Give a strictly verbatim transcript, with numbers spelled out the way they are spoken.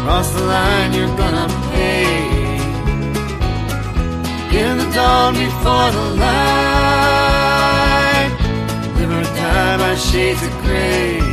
Cross the line, you're gonna pay. In the dawn before the light, live or die by shades of gray.